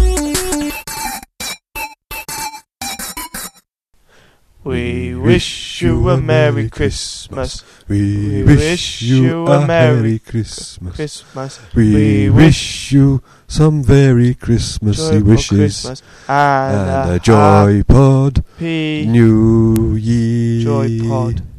A: We wish wish you a Merry Christmas.
B: We wish you a Merry Christmas.
A: Christmas.
B: We wish you some very Christmassy
A: Joyful
B: wishes.
A: Christmas and
B: And a Joy Pod
A: happy
B: New Year.
A: Joy Pod.